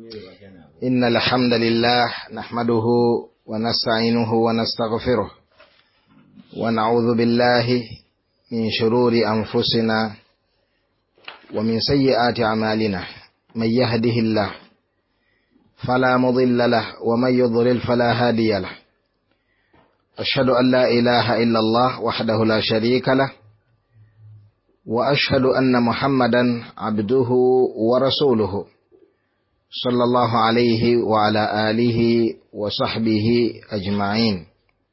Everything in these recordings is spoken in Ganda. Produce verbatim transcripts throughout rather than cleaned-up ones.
إن الحمد لله نحمده ونستعينه ونستغفره ونعوذ بالله من شرور أنفسنا ومن سيئات أعمالنا. من يهده الله فلا مضل له ومن يضلل فلا هادي له. أشهد أن لا إله إلا الله وحده لا شريك له، وأشهد أن محمدا عبده ورسوله صلى الله عليه وعلى آله وصحبه أجمعين.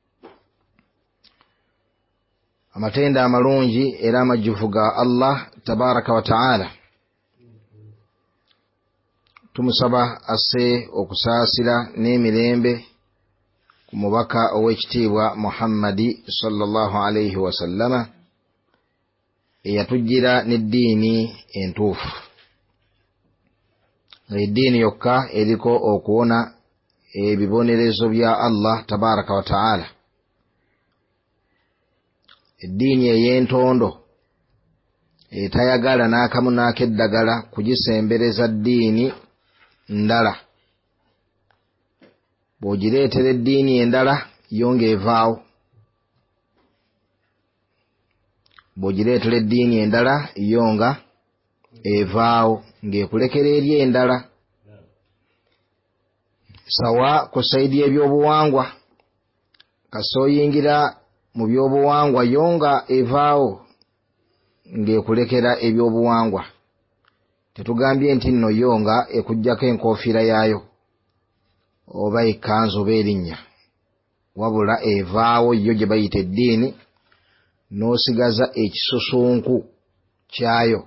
amatenda amalungi era amajjuvu ga Allah tabaraka wa ta'ala, tumusaba asse okusaasira n'emirembe ku mubaka ow'ekitiibwa Muhammadi sallallahu alayhi wa sallama eyatujjira n'eddiini entuufu. Eddiini yokka eriko okuwona ebibonerezo bya Allah tabaraka wa ta'ala. Eddiini ey'entondo etayagala n'akamu n'akeddagala kugisembereza ddiini ndala. Bw'ogireetera eddiini endala yo ng'evaawo. Bw'ogireetera eddiini endala yo nga evaawo ng'ekulekera eri endala. Sawa ku sayidi y'ebyobuwangwa, kasooyingira mu byobuwangwa yo nga evaawo ng'ekulekera ebyobuwangwa. Tetugambye nti nno yo nga ekuggyako enkoofiira yaayo oba ekkanzu oba erinnya, wabula evaawo yo gye bayita eddiini n'osigaza ekisusunku kyayo.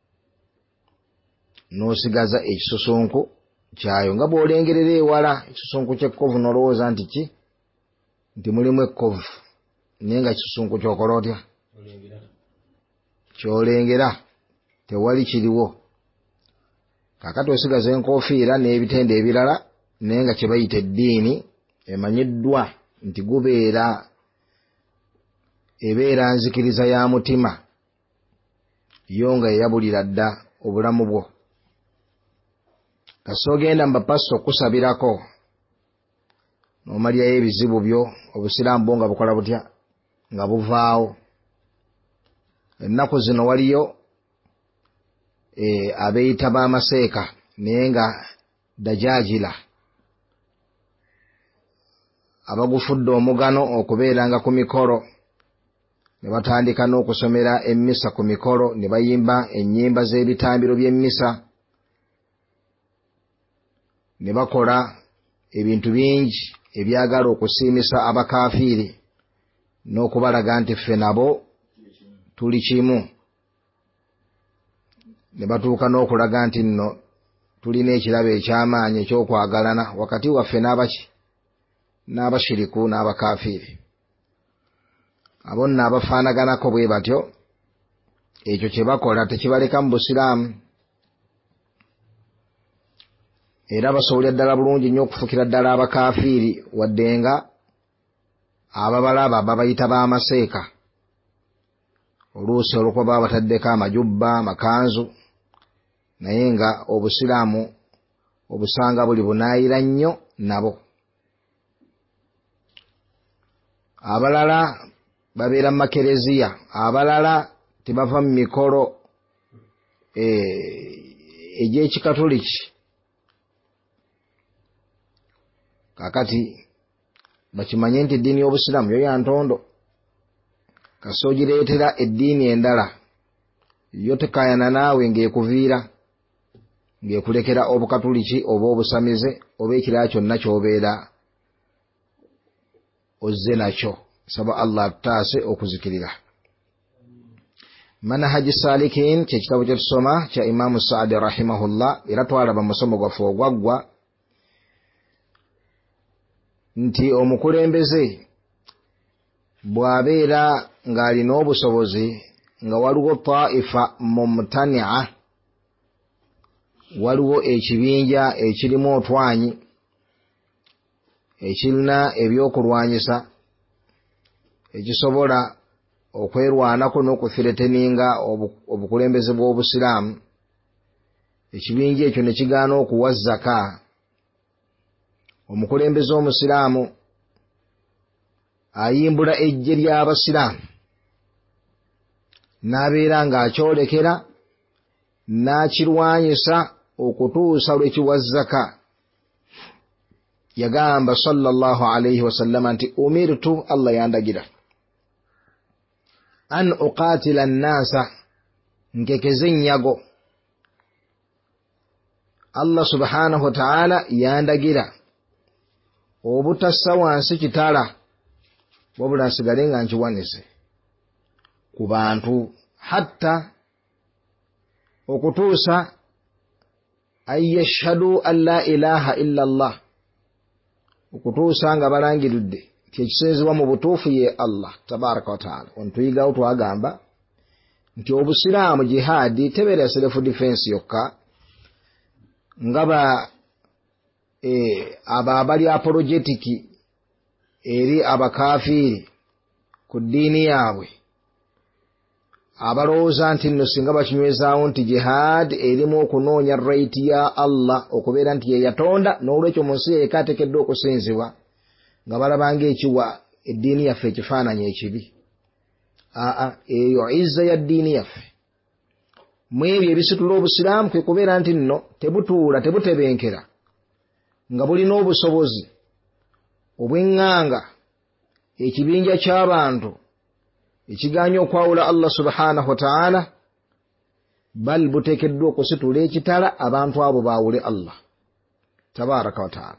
N'osigaza ekisusunku kyayo nga bw'olengerera ewala ekisusunku ky'ekkovu n'olowooza nti ki, nti mulimu ekkovu, naye nga kisusunku ky'okola otya? Ky'olengera tewali kiriwo. Kaakati osigaza enkoofiira n'ebitende ebirala naye nga kye bayita eddiini emanyiddwa nti gubeera ebeera nzikiriza ya mutima yo nga eyabulira dda obulamu bwo. Kasita ogenda mu bapasito okusabirako n'omalyayo ebizibu byo, obusiraamu bwo nga bukola butya? Nga buvaawo. Ennaku zino waliyo e, abeeyita b'amaseeka naye nga dajaajira abagufudde omugano okubeeranga ku mikolo, ne batandika n'okusomera emmisa ku mikolo, ne bayimba ennyimba z'ebitambiro by'emmisa, ne bakola ebintu bingi ebyagala okusiimisa abakaafiiri n'okubalaga nti ffe nabo tuli kimu. Ne batuuka n'okulaga nti nno tulina ekirabo eky'amaanyi eky'okwagalana wakati waffe n'abaki n'abashiriku n'abakaafiiri. Abo nno abafaanaganako bwe batyo, ekyo kye bakola tekibaleka mu busiraamu. Era basobolera ddala bulungi nnyo okufukira ddala abakaafiiri, wadde nga ababalaba babayita b'amaseeka oluusi olwokuba baba bataddeko amajubba, amakanzu, naye nga obusiraamu obusanga buli bunaayira nnyo nabo. Abalala babeera mu makereziya, abalala tebava mu mikolo egy'ekikatoliki. Kaakati bakimanye nti eddiini y'obusiraamu yo ya ntondo. Kasita ogireetera eddiini endala yo tekaayana naawe ng'ekuviira, ng'ekulekera obukatoliki oba obusamize oba ekirala kyonna ky'obeera ozze nakyo. Saba Allah atutaase okuzikirira. Manhaji Salikin kye kitabo kye tusoma kya Imaamu Saadi rahimahullah, era twalaba musomo gwaffe ogwaggwa nti omukulembeze bw'abeera ng'alina obusobozi nga waliwo taifa mumtani'a, waliwo ekibinja ekirimu otwanyi ekirina ebyokulwanyisa ekisobola okwerwanako n'okuthireteninga obukulembeze bw'obusiraamu, ekibinja ekyo ne kigaana okuwa zaka, omukulembeze omusiraamu ayimbula ejje ly'abasiraamu n'abeera ng'akyolekera n'akirwanyisa okutuusa lwe kiwa zaka. Yagamba sallallahu alayhi wasallama nti umirtu, Allah yandagira, an uqatila annaasa, nkekeze ennyago. Allah subhanahu wa ta'ala yandagira obutassa wansi kitala, wabula nsigale nga nkiwanise ku bantu, hatta okutuusa an yashhadu an la ilaha illa Allah, okutuusa nga balangiridde nti ekisinzibwa mu butuufu ye Allah tabaraka wa ta'ala. Ontuyigawo twagamba nti obusiraamu jihaadi tebeera self defense yokka, nga ba e, abo abali apologetiki eri abakafiiri ku ddiini yaabwe, abalowooza nti nno singa bakinywezaawo nti jihaad erimu okunoonya right ya Allah okubeera nti ye yatonda, n'olwekyo mu nsi yeka ateekeddwa okusinzibwa, nga balabanga ekiwa eddiini yaffe ekifaananyi ekibi. Aa, eyo izza ya ddiini yaffe. Mu ebyo ebisitula obusiraamu kwe kubeera nti nno tebutuula tebutebenkera nga bulina obusobozi obw'eŋŋanga ekibinja ky'abantu ekigaanya okwawula Allah subhanahu wa ta'ala, bal buteekeddwa okusitula ekitala abantu abo baawule Allah tabaraka wa ta'ala.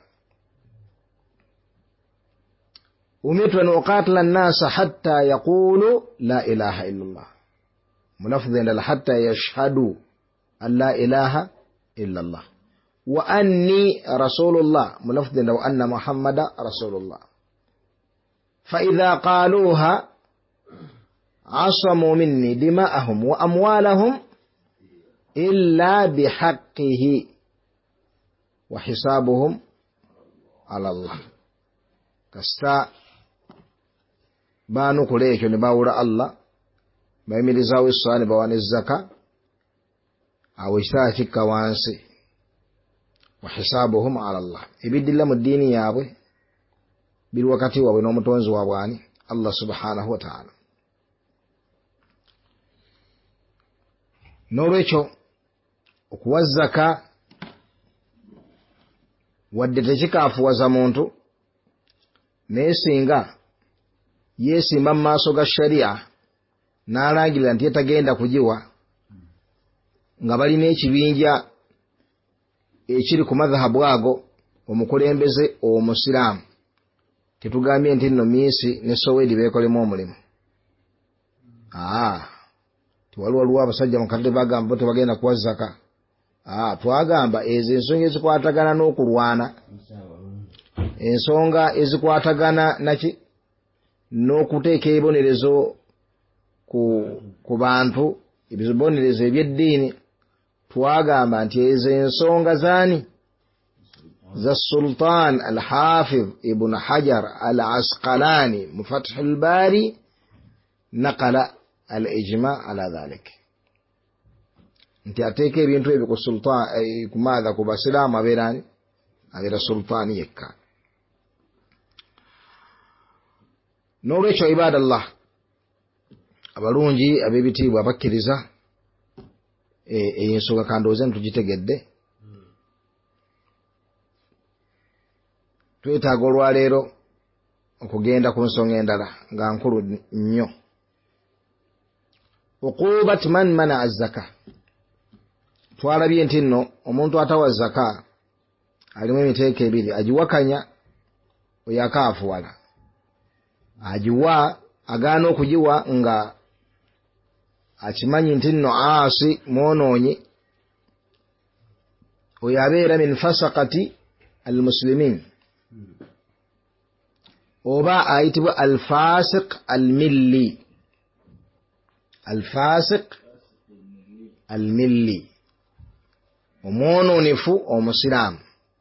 umirtu an uqatila annaasa hatta yaqulu la ilaha illa Allah, mulafdhi endala hatta yashhadu an la ilaha illa Allah, wa anni rasulullah, mulafdhi endala wa anna muhammada rasulullah. fa idha qaluha asamu minni dima'ahum wa amwalahum illa bihaqqihi wa hisabuhum ala Allah. Kasita baanukula ekyo ne bawula Allah, bayimirizaawo essala ne bawa n'ezzaka, awo ekitala kikka wansi. wa hisabuhum ala Allah, ebiddira mu ddiini yaabwe biri wakati waabwe n'omutonzi waabwe ani? Allah subhanahu wa ta'ala. N'olwekyo okuwa zaka wadde tekikaafuwaza muntu, naye singa yeesimba mu maaso ga shari'a n'alangirira nti yetagenda kugiwa, nga balina ekibinja ekiri ku madhahabu ago, omukulembeze omusiraamu tetugambye nti nno Miisi ne Soweedi beekolemu omulimu. aa tiwaliwo waliwo abasajja mukadde bagamba bo tebagenda kuwa zaka. aa twagamba ezo ensonga ezikwatagana n'okulwana, ensonga ezikwatagana naki n'okuteeka ebibonerezo ku, ku bantu, ebibonerezo ebyeddiini, twagamba nti ezo ensonga zaani? za Sultan al-Hafidh Ibn Hajar al-Asqalani mu Fath al-Bari naqala al-ijma ala dhalik, nti ateeka ebintu ebyo ku sultan ku maadha ku basiraamu abeerani abeera sultaani yekka. N'olwekyo ibadallah, abalungi ab'ebitiibwa abakkiriza, eyo ensonga kandooze ntitugitegedde. Twetaaga olwaleero okugenda ku nsonga endala nga nkulu nnyo. uqubat man mana az-zaka, twalabye nti nno omuntu atawa zaka alimu emiteeko ebiri: agiwakanya, oyo akaafuwala; agiwa agaana okugiwa nga akimanyi nti nno aasi mwonoonyi, oyo abeera min fasaqati almuslimin, oba ayitibwa alfasiq almilli. alfasiq almilli, omwononefu omusiraamu,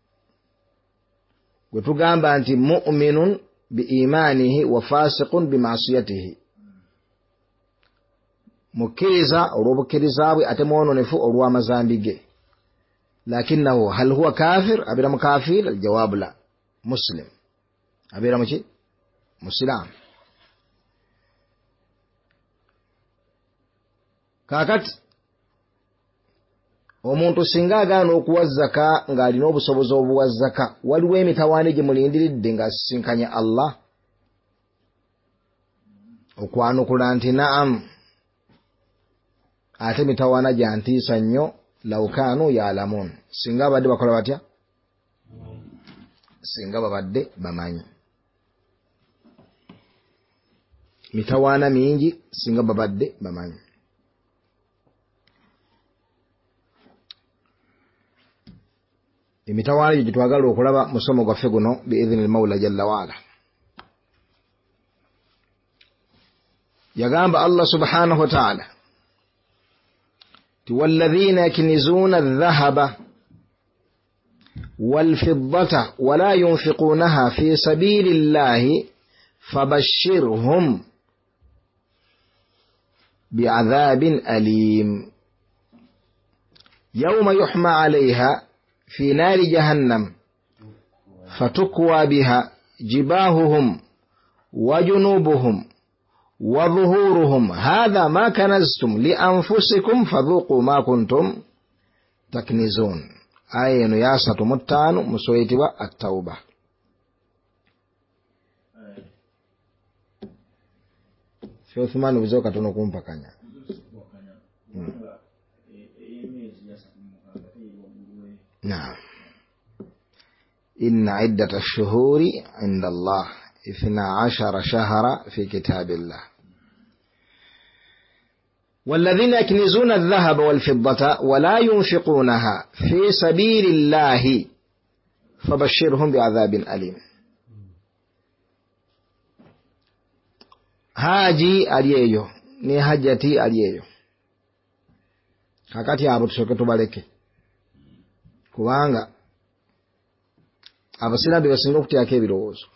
gwe tugamba nti mu'minun biimanihi wa fasiqun bimasiyatihi, mukkiriza olw'obukkiriza bwe ate mwononefu olw'amazambi ge. لكنه هل هو كافر أبير مكافر؟ الجواب لا، مسلم أبير مكي مسلم. kakati omuntu singa agaana okuwa zaka ng'alina obusobozi obuwa zaka, waliwo emitawaana gye mulindiridde ng'asisinkanya Allah okwanukula nti naam, ate emitawaana gya ntiisa nnyo, lawkaanu yaalamuun, singa babadde bakola batya? Singa babadde bamanyi. Mitawaana mingi singa babadde bamanyi. Emitawaana gye twagala okulaba musomo gwaffe guno biidhini al-Mawla jalla waala. Yagamba Allah subhanahu wa ta'ala والذين يكنزون الذهب والفضة ولا ينفقونها في سبيل الله فبشرهم بعذاب أليم يوم يحمى عليها في نار جهنم فتكوى بها جباههم وجنوبهم وظهورهم هذا ما كنزتم لأنفسكم فذوقوا ما كنتم تكنزون. آية نياسة متان مسويتوا التوبة. في عثمان بزوكة تنقوم بكانيا. نعم. إن عدة الشهور عند الله اثنا عشر شهرا في كتاب الله. والذين يكنزون الذهب والفضة ولا ينفقونها في سبيل الله فبشرهم بعذاب أليم. haji aliyeyo ni hajati aliyeyo kakati abo tusoke tubaleke kubanga abasirabi basinga okutyako ebirowoozo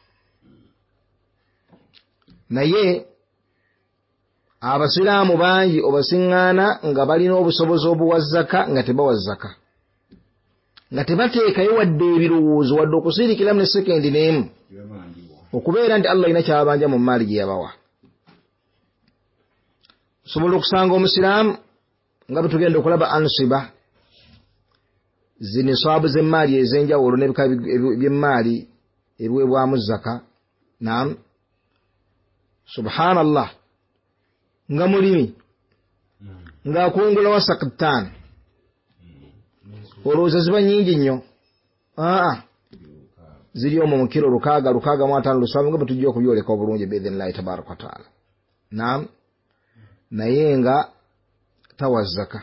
naye abasiraamu bangi obasiŋŋaana nga balina obusobozi obuwa zaka nga tebawa zaka nga tebateekayo wadde ebirowoozo wadde okusirikiramu ne sekendi n'emu okubeera nti Allah alina kyabanja mu maali gye yabawa. Sobola okusanga omusiraamu nga bwe tugenda okulaba ansiba zinisaabu z'emmaali ez'enjawulo n'ebika by'emmaali ebiweebwamu zaka. Naam, subhanallah, nga mulimi ng'akungula wasaka ttaano olowooza ziba nnyingi nnyo. Aa, ziri omwo mu kiro lukaaga lukaaga mu ataano lusanvu nga bwe tujja okubyoleka obulungi biidhinillahi tabaaraka wa taala. Naam, naye nga tawa zaka.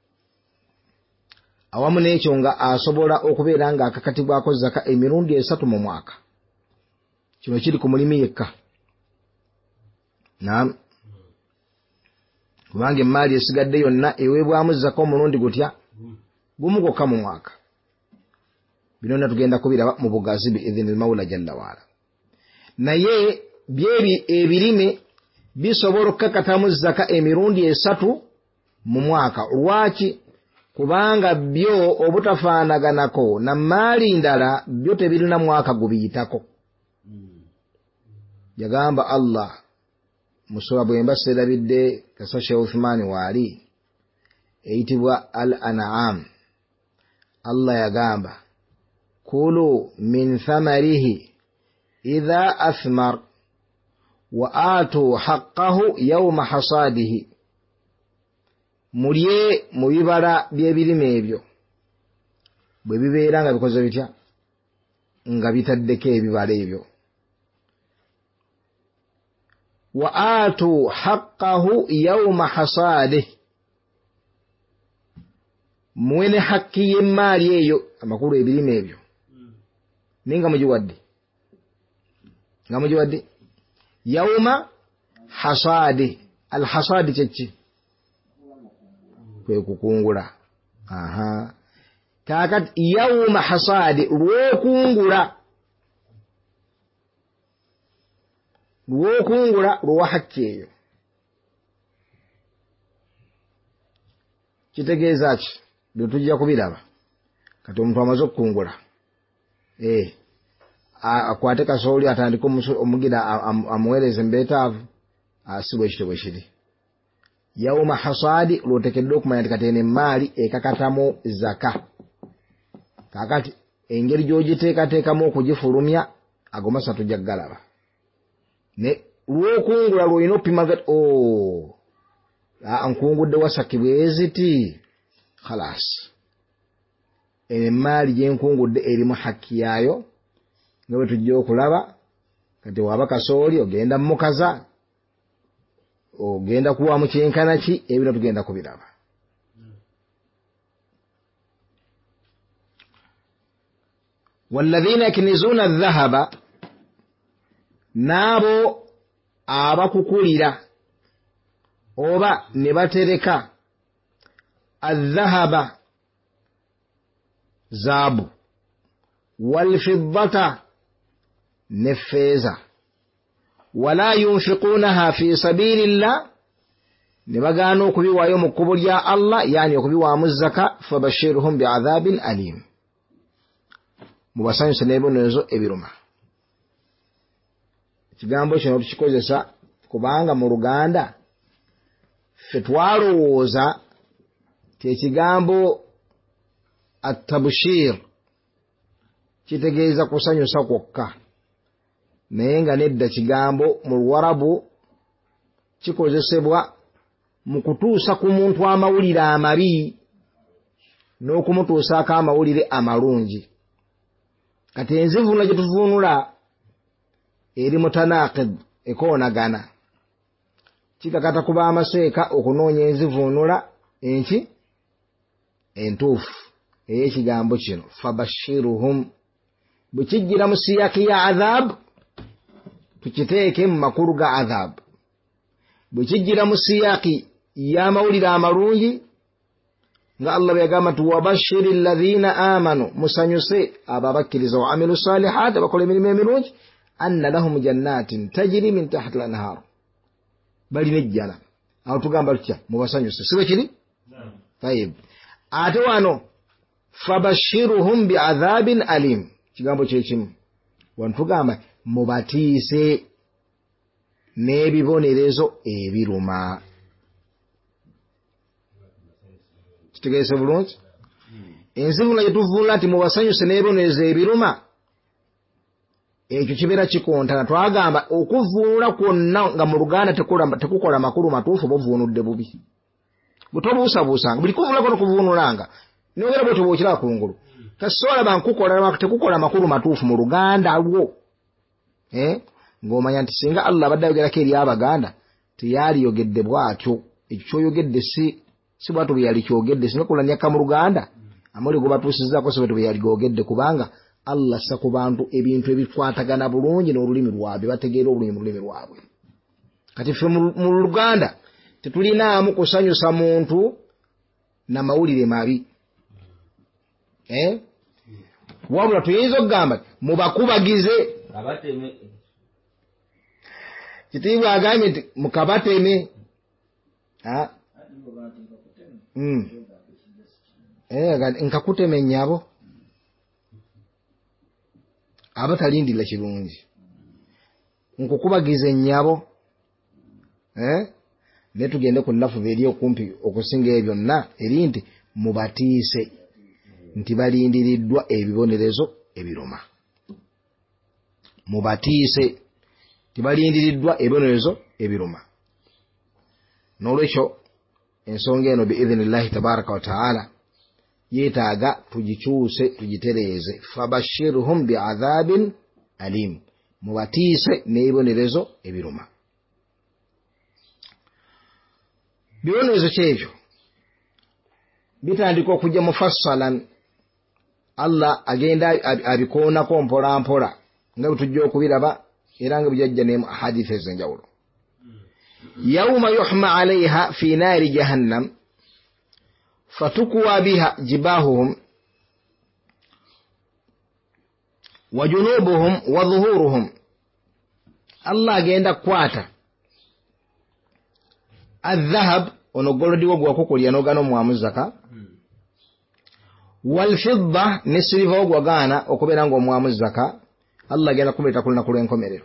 Awamu n'ekyo nga asobola okubeera nga akakatibwako zaka emirundi esatu mu mwaka. Kino kiri ku mulimi yekka. Naam, kubanga emmaali esigadde yonna eweebwamu zaka omulundi gutya gumu gwokka mu mwaka. Bino na tugenda kubiraba mu bugazi biidhini al-Mawla jalla waala. Naye byebi ebirime bisobola okukakatamu zaka emirundi esatu mu mwaka. Lwaki? Kubanga byo obutafaanaganako na maali ndala byo tebirina mwaka gubiyitako. Yagamba Allah musura bwemba serabidde kasa Sheikh Uthman waali eyitibwa al-An'am. Allah yagamba kulu min thamarihi idha athmar wa atu haqqahu yawma hasadihi. Mulye mu bibala by'ebirime ebyo bwe bibeera nga bikoze bitya, nga bitaddeko ebibala ebyo. Wa atu haqqahu yawma hasadihi, muwene hakki y'emmaali eyo amakulu ebirime ebyo ninga mugiwadde nga mugiwadde yawma hasadi. Al hasadi kyeki kwe kukungula. Aha, kakati yawma hasadi lw'okungula, lw'okungula lwa hakki eyo. Kitegeeza ki? Bwe tujja kubiraba kati omuntu amaze okukungula eh akwate kasooli atandika omugira amuweereze mbeetaavu asibwe ekitebwe kiri yawma hasadi lwotekedde okumanya nti kati eno emmaali ekakatamu zaka kakati engeri gy'ogiteekateekamu okugifulumya agomasa tujja kugalaba ne lw'okungula lw'olina opima gati o nkungudde wasakibwa eziti khalas emmaali gyenkungudde erimu hakki yaayo nga bwe tujja okulaba kati waba kasooli ogenda mukaza ogenda kuwa mu kyenkana ki ebino tugenda kubiraba walladhina yaknizuna adh-dhahaba naabo abakukulira oba ne batereka adh-dhahaba zaabu walfiddata ne feeza wala yunfiquunaha fi sabilillah ne bagaana okubiwaayo mu kkubo lya Allah yani okubiwaamu zaka fabashirhum bi'adhabin alim mubasanyuse n'ebibonerezo ebiruma ekigambo kino tukikozesa kubanga mu Luganda ffe twalowooza ti ekigambo at-tabshir kitegeeza kusanyusa kwokka naye nga nedda kigambo mu Luwarabu kikozesebwa mu kutuusa ku muntu amawulire amabi n'okumutuusaako amawulire amalungi kati enzivuunula gye tuvuunula eri mutanaqid ekoonagana kikakata kuba amaseeka okunoonya enzivuunula enki entuufu ey'ekigambo kino fabashiruhum bwe kijjira mu siyaki ya adhab tukiteeke mu makulu ga adhab bwe kijjira mu siyaki y'amawulire amalungi nga Allah bwe yagamba nti wabashiri alladhina amanu musanyuse abo abakkiriza wa amilu salihat abakola emirimu emirungi anna lahum jannatin tajri min tahti al-anhar balina ejjana awo tugamba tutya mubasanyuse sibe kiri tayib ate wano fabashiruhum bi'adhabin alim kigambo kyekimu wantugamba mubatiise n'ebibonerezo ebiruma kitegeese bulungi enzivuna gye tuvuunula nti mubasanyuse n'ebibonerezo ebiruma ekyo kibeera kikontana twagamba okuvuunula kwonna nga mu Luganda tekukola makulu matuufu oba ovuunudde bubi bwe tobuusabuusanga buli kuvuunula kono kuvuunulanga nogera bwe tobuukira kungulu kasobola bankukola tekukola makulu matuufu mu Luganda lwo eh ng'omanya nti singa Allah abadde ayogerako eri Abaganda teyaliyogedde bw'atyo ekyo kyoyogedde si si bw'atyo bwe yali kyogedde singa kulanyaka mu Luganda amuli gwe batuusizzaako si bw'atyo bwe yali googedde kubanga Allah assa ku bantu ebintu ebikwatagana bulungi n'olulimi lwabwe bategeera obulungi mu lulimi lwabwe kati ffe mu Luganda tetulinaamu kusanyusa muntu na mawulire mabi eh wabula tuyinza okugamba mubakubagize abateme kitiibwa agambye nti mukabateme ah mm eh nkakuteme ennyabo abatalindira kirungi nkukubagiza ennyabo eh ne tugende ku nnafu eri okumpi okusinga ebyo byonna eri nti mubatiise nti balindiriddwa ebibonerezo ebiruma mubatiise tibalindiriddwa ebibonerezo ebiruma n'olwekyo ensonga eno biidhinillahi tabaraka wa taala yeetaaga tugikyuse tugitereeze fabashirhum bi'adhabin alim mubatiise n'ebibonerezo ebiruma bibonerezo kyebyo bitandika okujja mufassalan Allah agenda abikoonako mpola mpola nga bwe tujja okubiraba era nga bujajja ne hadisi ez'enjawulo yawma yuhma alayha fi naari jahannam fatukwa biha jibahuhum wa junubuhum wa dhuhuruhum Allah agenda kwata adh-dhahab ono golodi wo gwakukulya n'ogana omwamu zaka wal fidda ne silver ogwagaana okubeera ng'omwamu zaka Allah agenda kuleeta ku lunaku lw'enkomerero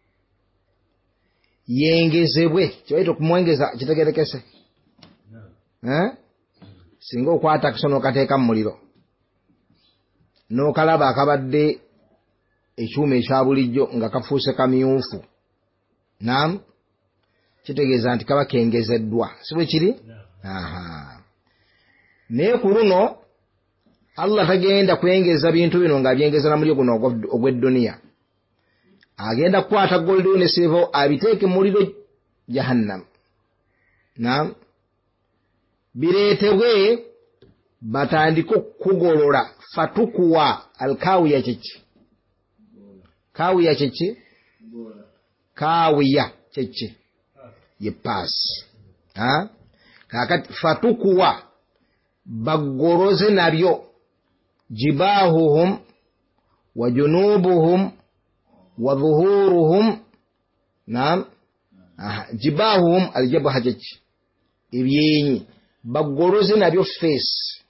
yengezebwe kibaita okumwengeza kitegerekese eh singa okwata kisono kateeka mu muliro n'okalaba akabadde ekyuma ekya bulijjo nga kafuuse kamyufu naam kitegeeza nti kaba kengezeddwa si bwe kiri aha naye ku luno Allah tagenda kwengeza bintu bino ng'abyengeza na muliro guno ogw'edduniya agenda kukwata gold ne silver abiteeke mu muliro jahannam naam bireetebwe batandike okugolola fatukuwa alkawiya kyeki kawiya kyeki kawiya kyeki ye paasi ha kakati fatukuwa bagoroze nabyo jibahuhum wa junubuhum wa dhuhuruhum naam aha jibahuhum aljabha kyeki ebyenyi bagoroze nabyo face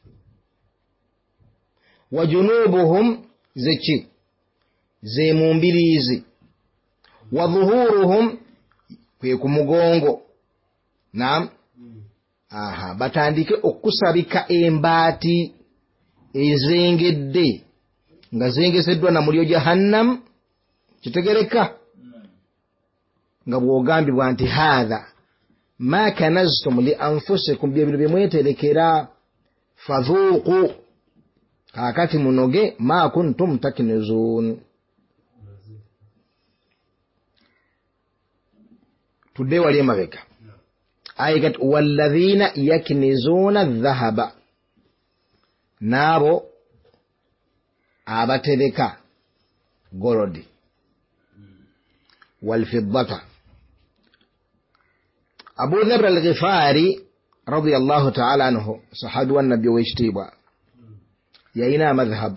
wa junubuhum zeki ze mumbirizi wa dhuhuruhum kwe ku mugongo naam aha batandike okusabika embaati ezengedde nga zengeseddwa na mulyo jahannam kitegereka nga bwogambibwa nti hadha ma kanaztum li anfusikum bye bino bye mweterekera fadhuqu kakati munoge ma kuntum taknizun tudde wali emabega ayigat walladhina yaknizuna dhahaba nabo abatereka golodi walfiddata Abu Dharr al-Ghifari radiyallahu ta'ala anhu sahabi wa nabi wajtibwa yaina madhhab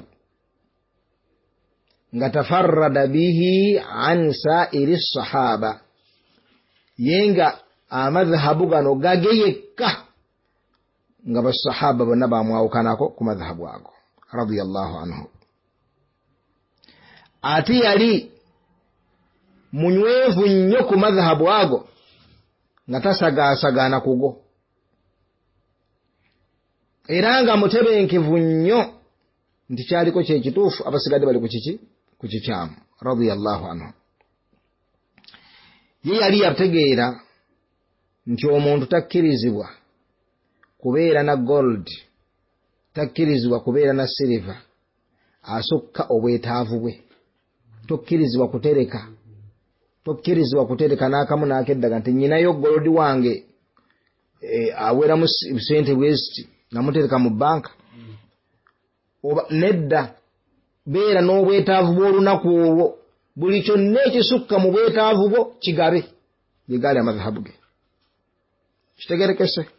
nga tafarrada bihi an sa'iri sahaba yenga amadhhabu gano gageyeka nga basahaba bonna bamwawukanako ku madhhabu ago radiyallahu anhu ati yali munywevu nnyo ku madhhabu ago nga tasagaasagaana kugo era nga mutebenkevu nnyo nti kyaliko kyekituufu abasigadde bali ku kiki ku kikyamu radiyallahu anhu ye yali yategeera nti omuntu takkirizibwa kubeera na gold takkirizibwa kubeera na silver asukka obwetaavu bwe tokkirizibwa kutereka tokkirizibwa kutereka n'akamu n'akeddaga nti nyinayo golodi wange e, aweramu sente bweziti namutereka mu banka oba nedda beera n'obwetaavu bw'olunaku obwo buli kyonna ekisukka mu bwetaavu bwo kigabe bigaali amadhahabu ge kitegerekese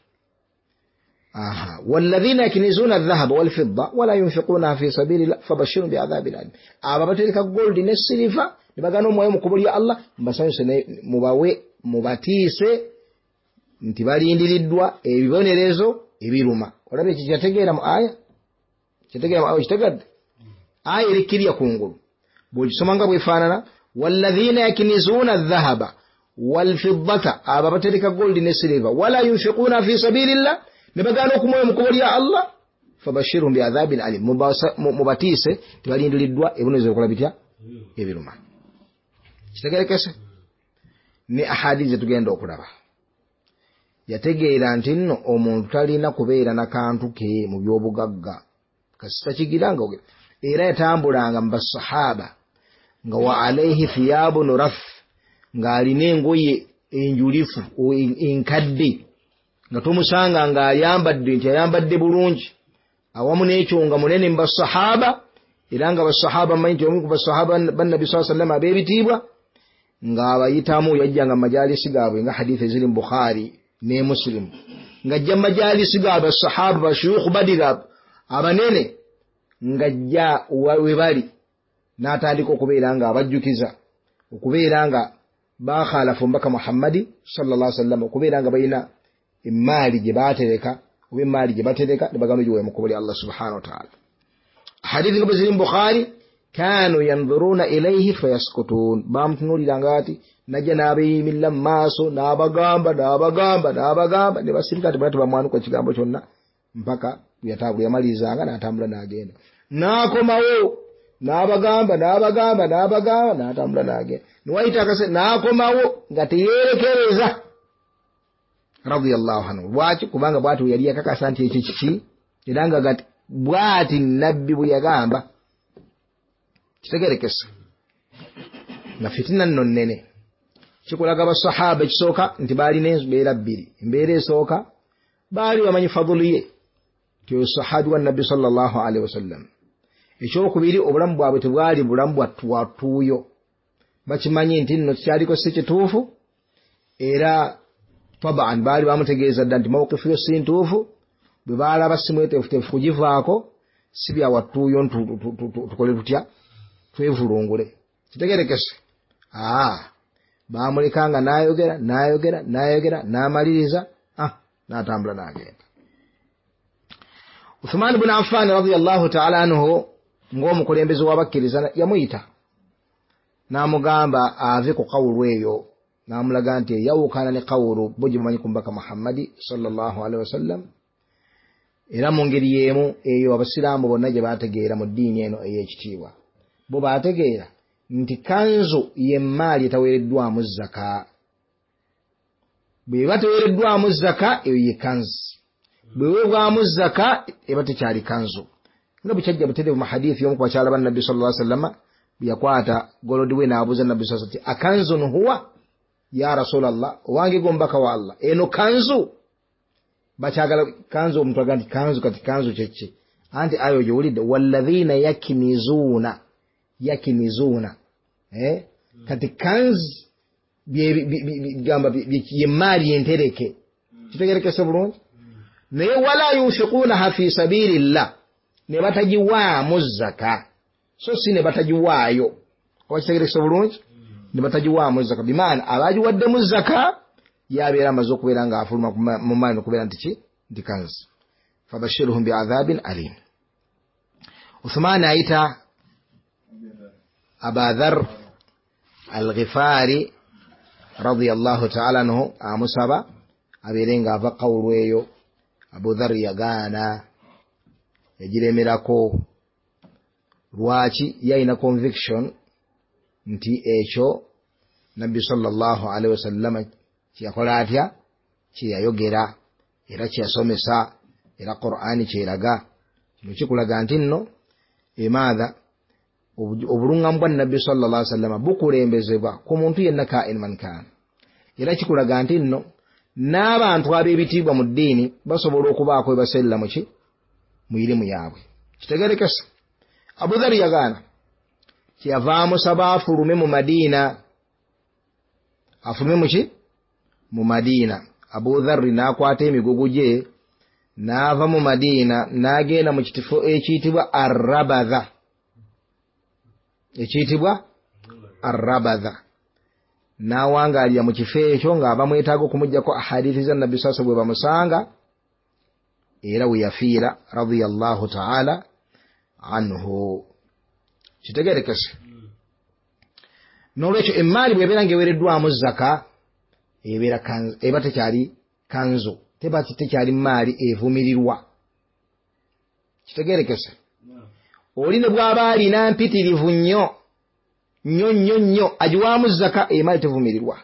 aha walladhina yaknizuna adh-dhahaba wal-fidda wala yunfiquna fi sabilillah fabashshirhum bi'adhabin alim aba batereka gold ne silver ne bagana omwoyo mu kubo lya Allah mbasanyuse mubawe mubatiise nti balindiriddwa ebibonerezo ebiruma olabe ekyo kyategeera mu aya kyategeera mu aya kitegadde aya erikirya kungulu bw'okisoma nga bwefaanana walladhina yaknizuna adh-dhahaba wal-fiddata aba batereka gold ne silver wala yunfiquna fi sabilillah ne bagana okumwoyo mu kubo lya Allah fabashshirhum bi'adhabin alim mubatiise tibalindiriddwa ebibonerezo ebikola bitya ebiruma kitegerekese ne ahadithi tugenda okulaba yategeera nti nno omuntu talina kubeera na kantu ke mu byobugagga kasita kigiranga era yatambulanga mu basahaba nga wa alayhi thiyabun raf ng'alina engoye enjulifu enkadde nga tomusanga ng'ayambadde nti ayambadde bulungi awamu n'ekyo nga munene mu basahaba era nga basahaba manyi nti omu ku basahaba bannabi saa sallam ab'ebitiibwa ng'abayitamu yajjanga mu majalisi gaabwe nga hadithi eziri mu Bukhari ne Muslim ng'ajja mu majalisi gaabwe basahaba bashuyukhu badiga abanene ng'ajja we bali n'atandika okubeera nga abajjukiza okubeera nga bakhalafu mbaka Muhammadi sallallahu alaihi wasallam okubeera nga balina emaali gye baatereka oba maali gye batereka ne bagamba giwe mukubuli Allah subhanahu wa ta'ala. Hadithi nga ziri mu Bukhari, kanu yanzuruna ilayhi fayaskutun, bamutunuliranga ati najja n'abeeyimira mu maaso n'abagamba n'abagamba n'abagamba ne basirika ati bati bamwanuka ekigambo kyonna mpaka bwe yamaliriza n'atambula n'agenda. N'akomawo n'abagamba n'abagamba n'abagamba n'atambula n'agenda. Niwayita akase n'akomawo nga teyeerekereza radiyallahu anhu. Lwaki? Kubanga bw'ati yali yakakasa nti ekyo kiki era nga gati bw'ati nabbi bwe yagamba. Kitegerekesa na fitina nno nnene. Kikulaga abasahaba ekisooka nti baalina embeera bbiri. Embeera esooka baali bamanyi fadulu ye ti sahabi wa nabbi sallallahu alaihi wasallam. Ekyokubiri obulamu bwabwe tebwali bulamu bwattuwatuuyo, bakimanyi nti nno kyaliko si kituufu era taban baali bamutegeeza dda nti mawukifu yo si ntuufu. Bwe baalaba simweteefuteefu kugivaako si bya wattuuyo tukole tutya twevulungule. Kitegerekese aa baamulekanga n'ayogera n'ayogera n'ayogera n'amaliriza ah n'atambula n'agenda. Uthman ibn Affan radiyallahu ta'ala anhu ng'omukulembeze w'abakkiriza yamuyita n'amugamba ave ku kawulu eyo, n'amulaga nti yawukana ne kawulu bo gye bamanyi ku mbaka Muhammadi sallallahu alaihi wasallam. Era mu ngeri y'emu eyo abasiraamu bonna gye baategeera mu ddiini eno ey'ekitiibwa, bo baategeera nti kanzu y'emmaali etaweereddwamu zaka. Bwe bateweereddwamu zaka eyo ye kanzu, bwe weebwamu zaka eba tekyali kanzu. Nga bwe kyajja butereevu mu hadithi y'omu ku bakyala ba Nabbi sallallahu alaihi wasallam bwe yakwata golodi we n'abuuza Nabbi sallallahu alaihi wasallam ati akanzun huwa ya Rasulallah, owange gombaka wa Allah eno kanzu? Bakyagala kanzu, omuntu agamba nti kanzu, kati kanzu kyeki? Anti ayo gyewulidde walladhina yakinizuuna yakinizuuna eh kati kanzu gamba yemmaali entereke. Kitegerekese bulungi. Naye wala yunfiquunaha fi sabilillah, ne batagiwaamu zaka, so si ne batagiwaayo. Oba kitegerekese bulungi? Ne batagiwaamu zaka bimaana abagiwaddemu zaka yabeera amaze okubeera ng'afuluma mu maani okubeera nti ki nti kanzu. Fabashiruhum bi'adhabin alim. Uthman ayita Aba Dharr al-Ghifari radiyallahu ta'ala anhu amusaba abeere ng'ava kawulu eyo. Abu Dharr yagaana, yagiremerako. Lwaki? Yalina conviction nti ekyo Nabbi sallallahu alaihi wasallam kyakola atya, kyeyayogera era kyeyasomesa era Qur'ani kyeraga. Kino kikulaga nti nno emaadha obulungamu bwa Nabbi sallallahu alaihi wasallam bukulembezebwa ku muntu yenna kain man kan. Era kikulaga nti nno n'abantu ab'ebitiibwa mu ddiini basobola okubaako we baserera mu ki mu irimu yaabwe. Kitegerekesa Abu Dharr yagaana, kyeyavaamu saba afulume mu Madiina. Afulume mu ki mu Madiina. Abu Dharr n'akwata emigugu gye n'ava mu Madiina n'agenda mu kitifo ekiyitibwa Arrabadha. Ekiyitibwa Arrabadha. N'awangaalira mu kifo ekyo ng'aba mwetaaga okumugyako ahadithi za Nabbi sasa bwe bamusanga era we yafiira radiyallahu ta'ala anhu. Kitegerekese n'olwekyo emmaali bw'ebeera ng'eweereddwamu zaka ebeera kanzu, eba tekyali kanzu, teba tekyali maali evumirirwa. Kitegerekese oli ne bw'aba alina mpitirivu nnyo nnyo nnyo nnyo agiwaamu zaka emaali tevumirirwa.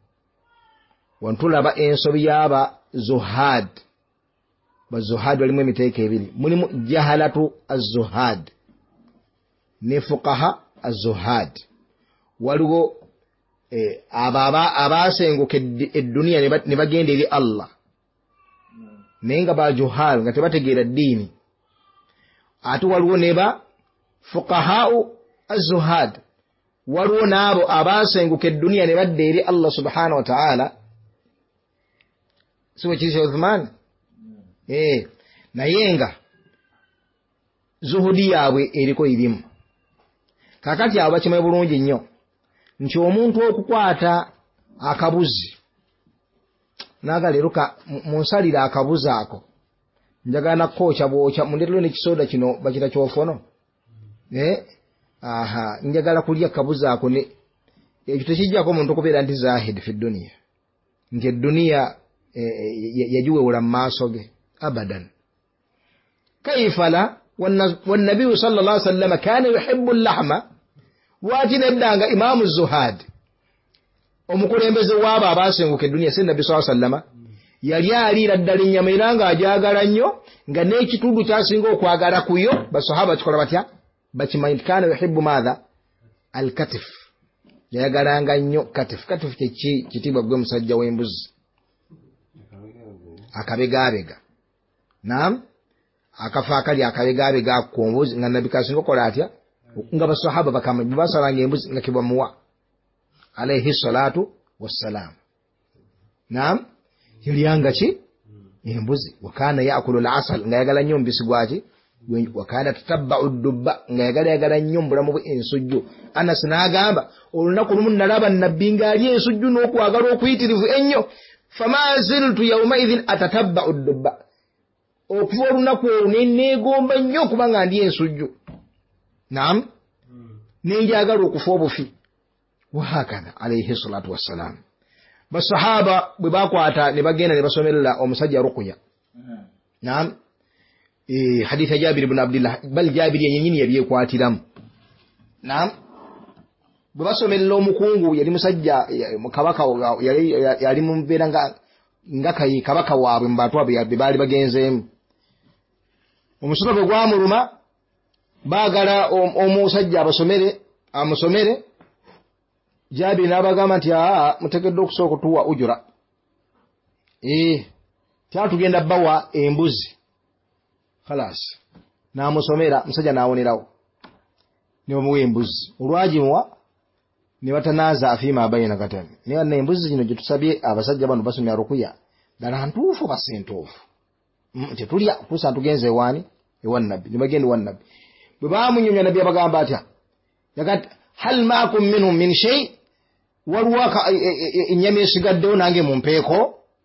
Wantulaba ensobi y'aba zuhad. Ba zuhad walimu emiteeko ebiri, mulimu jahalatu az-zuhad ne fuqaha az-zuhad. Waliwo eh, ababa abasenguka edduniya ne bagenda eri Allah naye nga bajuhal nga tebategeera ddiini. Ate waliwo ne ba fuqahau az-zuhad, waliwo n'abo abasenguka edduniya ne badda eri Allah subhanahu wa ta'ala. Siwe kiri Uthman eh naye nga zuhudi yaabwe eriko irimu. Kakati abo bakimanyi bulungi nnyo nti omuntu okukwata akabuzi naga leero munsalira akabuzi ako njagala na kocha bwocha mundetero ne kisoda kino bakita kyofono eh aha njagala kulya kabuza ako ne ekyo tekijjako omuntu okubeera nti zahid fi dunia nti dunia yajuwe wala maaso ge abadan kaifala والنبي صلى الله عليه وسلم كان يحب اللحم واجنا دanga imam zuhad omukulembeze waba abasenguke dunia se nabi sallallahu alaihi wasallam yali alira ddala ennyama era nga ajagala nnyo nga n'ekitundu kyasinga okwagala kuyo basahaba kikola batya bakimanyi kana yuhibbu madha alkatif yayagalanga nnyo katif katif kyeki kitibwa gwe musajja w'embuzi akabegabega naam akafa akali akabegabega ku mbuzi nga nabi kasinga okola atya nga basahaba bakamanyi basalanga embuzi nga kibwamuwa alayhi salatu wassalam naam yuliyanga ki embuzi wakana yaakulu al-asal nga yagala nnyo mbisi gwaki wakana tatabba'u dubba nga yagala yagala nnyo mbulamu bwe ensujju Anas n'agamba olunaku lumu nalaba nabbi ng'ali ensujju n'okwagala okuyitirivu ennyo fama ziltu yawma idhin atatabba'u dubba okuva olunaku olwo neegomba nnyo okuba nga ndi ensujju naam nenjagala okufa obufi wahakadha alayhi salatu wassalam basahaba bwe bakwata ne bagenda ne basomerera omusajja ruqya naam eh haditha Jabir ibn Abdullah bal Jabir yennyini yabyekwatiramu naam bwe basomerera omukungu yali musajja kabaka yali yali mumbeera nga ngakayi kabaka waabwe mbatwa bwe bali bagenzeemu omusolo bwe gwamuluma baagala omusajja abasomere amusomere Jabir n'abagamba nti aa mutegedde okusooka tuwa ujura eh kyatugenda bawa embuzi khalas n'amusomera musajja n'awonerawo ne bamuwa embuzi olwagimuwa ne batanaaza afiima abayina katani ne banna embuzi zino gye tusabye abasajja bano basomya rukuya ddala ntuufu basentuufu tetulya kusa tugenze ewaani ewa nabbi ne bagenda ewa nabbi bwe baamunyumya nabbi abagamba atya yagat hal maakum minhum min shay waluwaka ennyama esigaddewo nange mumpeeko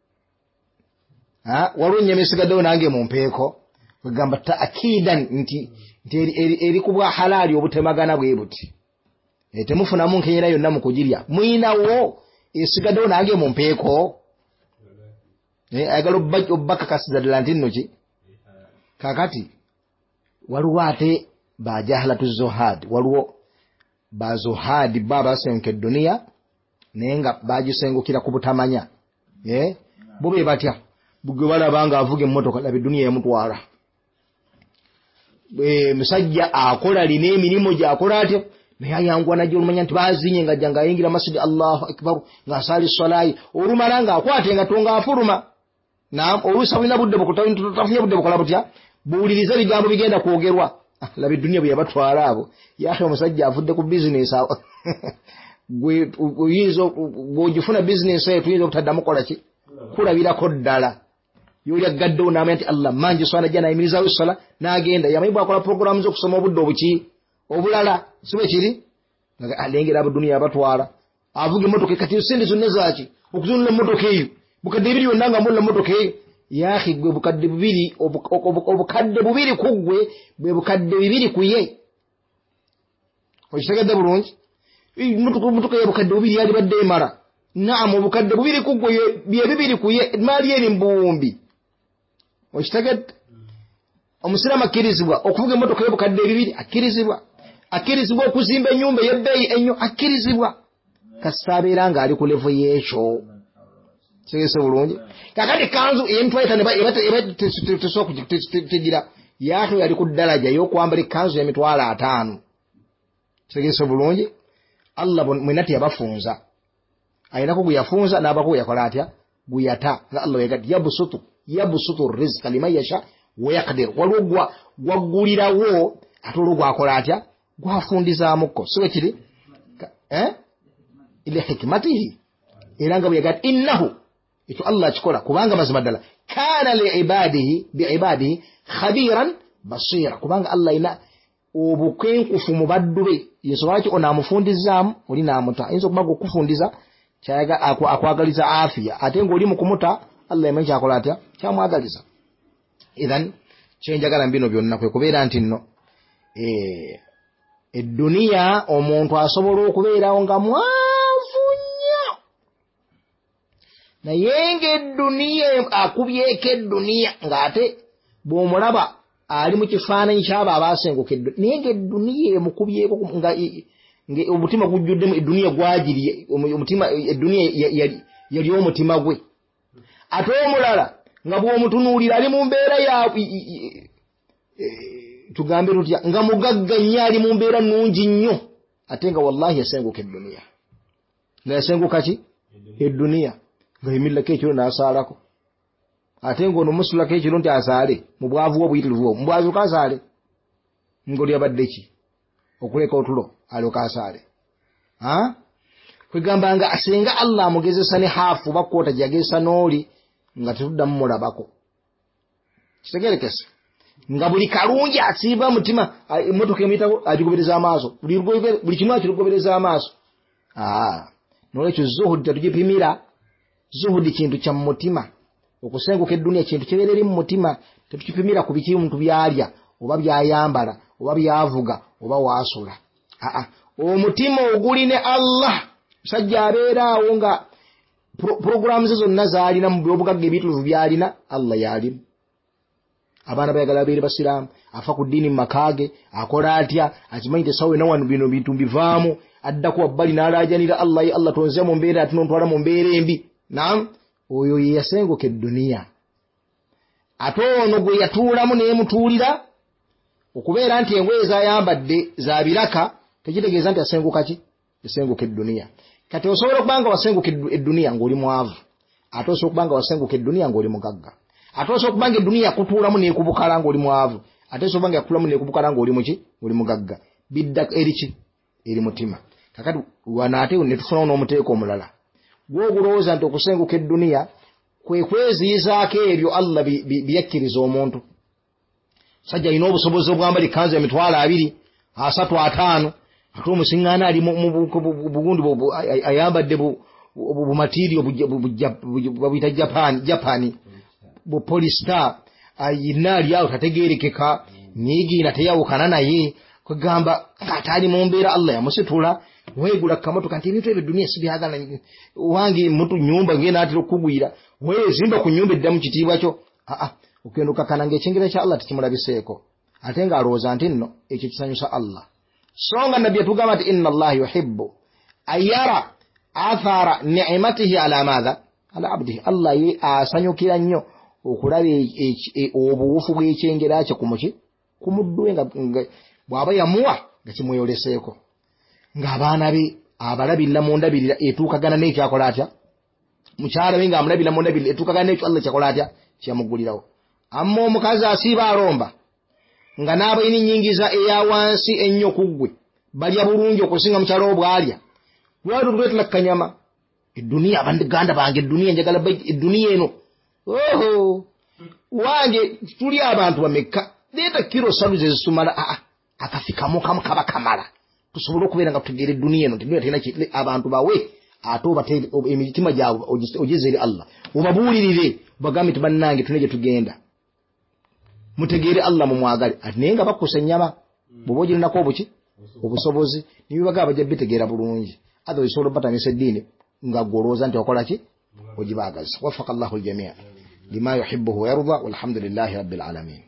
waliwo ennyama esigaddewo nange mumpeeko bagamba taakidan nti eri ku bwa halaali obutemagana bwe buti temufunamu nkenyera yonna mu kugirya mwinawo esigaddewo nange mumpeeko ayagala obbakakasiza ddala nti nno ki kakati waliwo ate bajahalatu zohad waliwo bazohadi baba basenguke dunia naye nga bagisengukira ku butamanya eh bo be batya bugwe balabanga avuga emmotoka labi dunia yamutwala eh musajja akola line emirimu gyakola atya naye ayangwa najjo olumanya nti bazinye nga janga yingira masjid Allahu akbar nga sali salai olumalanga akwate nga tonga afuruma naam olusa wina budde bukutafunya budde bukola butya buuliriza bigambo bigenda kwogerwa labi dunia bwe yabatwala abo yahe omusajja avudde ku business awo gwe uyinza bw'ogifuna business eyo tuyinza okutaddamu kola ki kulabirako ddala yoli agaddewo n'amanya nti Allah mangi swala jana ayimirizawo essala n'agenda yamayibwa akola programu z'okusoma obudde obuki obulala sibe kiri alengera abo dunia yabatwala avuga emmotoka kati sente zonna zaaki okuzunula emmotoka eyo bukadde bibiri yonna nga mulula emmotoka eyo yahi gwe bukadde bubiri obukadde bubiri kuggwe bwe bukadde bibiri kuye okitegedde bulungi mutuka ya bukadde bubiri yali badde emara naam obukadde bubiri kuggwe bye bibiri kuye maali eri mbumbi okitegedde omusiraamu akkirizibwa okuvuga emmotoka y'obukadde bibiri akkirizibwa akkirizibwa okuzimba ennyumba ey'ebbeeyi ennyo akkirizibwa kasaabeera ng'ali ku levo y'ekyo segese bulungi kakati kanzu entwaita tegira yahe yali ku ddalaja y'okwambala ekkanzu y'emitwalo ataano segese bulungi Allah mwenati yabafunza ayinako gwe yafunza n'abako yakola atya guyata nga Allah yagati yabusutu yabusutu rizqa liman yasha wa yaqdir waliwo gwaggulirawo ate olwo gwakola atya gwafundizaamuko siwe kiri eh ili hikmatihi era nga bwe yagati innahu ekyo Allah kikola kubanga mazima ddala kana liibadihi biibadihi khabiran basira kubanga Allah ina obukwenkufu mu baddu be yesobola ki onaamufundizaamu oli naamuta ayinza okuba okufundiza kyayaga akwagaliza afiya ate ng'oli mu kumuta Allah yamanyi kyakola atya kyamwagaliza idhan kyenjagala mbino byonna kwe kubeera nti nno eh edduniya omuntu asobola okubeerawo nga mwanvu nnyo naye ng'edduniya akubyeko edduniya ng'ate bw'omulaba ali mu kifaananyi ky'abo abaasenguka edduniya naye ng'edduniya emukubyeko nga omutima gujjuddemu edduniya gwagiriye omutima edduniya yali omutima gwe ate omulala nga bw'omutunuulira ali mu mbeera ya tugambe tutya nga mugagga nnyo ali mu mbeera nnungi nnyo ate nga wallahi yasenguka edduniya nga yasenguka ki edduniya nga yimirirako ekiro n'asaalako ate ng'ono musulako ekiro nti asaale mu bwavu bwo obuyitirivu bwo mu bwavu ko asaale ng'oli abadde ki okuleka otulo alyoka asaale kwegamba nga asenga Allah amugezesa ne haafu bakwota gyagezesa n'oli nga tetuddamu mulabako kitegerekese nga buli kalungi asiiba mutima emmotoka emuyitako agigobereza amaaso buli kimu akigobereza amaaso nolwekyo zuhudi tetugipimira zuhudi kintu kya mu mutima okusenguka edduniya kintu kibeera eri mu mutima tetukipimira ku biki omuntu byalya oba byayambala oba byavuga oba waasula omutima oguli ne Allah musajja abeeraawo nga puroguramu ze zonna zaalina mu byobugagga ebituufu byalina Allah yalimu abaana bayagala babeere basiraamu afa ku ddiini mu makaage akola atya akimanyi tesawe na wano bino bintu mbivaamu addaku wabbali n'alaajanira Allah ye Allah tonze mu mbeera ate nontwala mu mbeera embi naam oyo ye yasenguka edduniya ate ono gwe yatuulamu neemutuulira okubeera nti engoye zayambadde za biraka tekitegeeza nti asenguka ki yasenguka edduniya kati osobola okuba nga wasenguka edduniya ng'oli mwavu ate osobola okuba nga wasenguka edduniya ng'oli mugagga ate osobola okuba nga edduniya yakutuulamu neekubukala ng'oli mwavu ate osobola okuba nga yakutuulamu neekubukala ng'oli muki ng'oli mugagga bidda eri ki eri mutima kakati wano ate ne tufunawo n'omuteeko omulala gw'ogulowooza nti okusenguka edduniya kwe kweziyizaako ebyo Allah biyakkiriza omuntu sajja alina obusobozi obwambala ekkanzu emitwalo abiri asatu ataano ate omusiŋŋaana ali bugundi ayambadde bumatirio babuyita japani bupolistar ayina ali awo tategeerekeka niigiina teyawukana naye kwegamba ate ali mu mbeera Allah yamusitula weegula kamotoka nti ebintu ebyo dduniya sibyagala wange mutu nyumba ngenda atira okugwira weezimba ku nyumba eddamu kitiibwa kyo aa okugenda okakana ng'ekyengera kya Allah tekimulabiseeko ate ng'alowooza nti nno ekyo kisanyusa Allah so nga nabbi yatugamba nti inna Allah yuhibbu ayara athara ni'matihi ala maadha ala abdihi Allah ye asanyukira nnyo okulaba obuwufu bw'ekyengera kye ku muki ku muddu we nga bw'aba yamuwa nga kimweyoleseeko ng'abaana be abalabirira mu ndabirira etuukagana n'ekyakola atya mukyala we ng'amulabirira mu ndabirira etuukagana n'ekyo Allah kyakola atya kyamugulirawo amma omukazi asiiba alomba nga n'abalina ennyingiza eya wansi ennyo ku ggwe balya bulungi okusinga mukyala wo bw'alya lwatu tuleetula kanyama edduniya abaganda bange edduniya njagala edduniya eno oho wange tuli abantu bamekka leeta kiro satu ze zisumala aa akafikamu kamu kaba kamala tusobole okubeera nga tutegeera edduniya eno tedduniya terina abantu bawe ate emitima gyabwe ogeze eri Allah obabuulirire bagambe nti bannange tune gye tugenda mutegeere Allah mumwagale ati naye nga bakkusa ennyama bw'oba ogirinako obuki obusobozi nibibaga bajja bitegeera bulungi atha osobola obatamisa eddiini nga gwolowooza nti okola ki ogibaagaza wafaka Allahu aljamia lima yuhibbuhu wa yarda walhamdulillahi rabbil alamin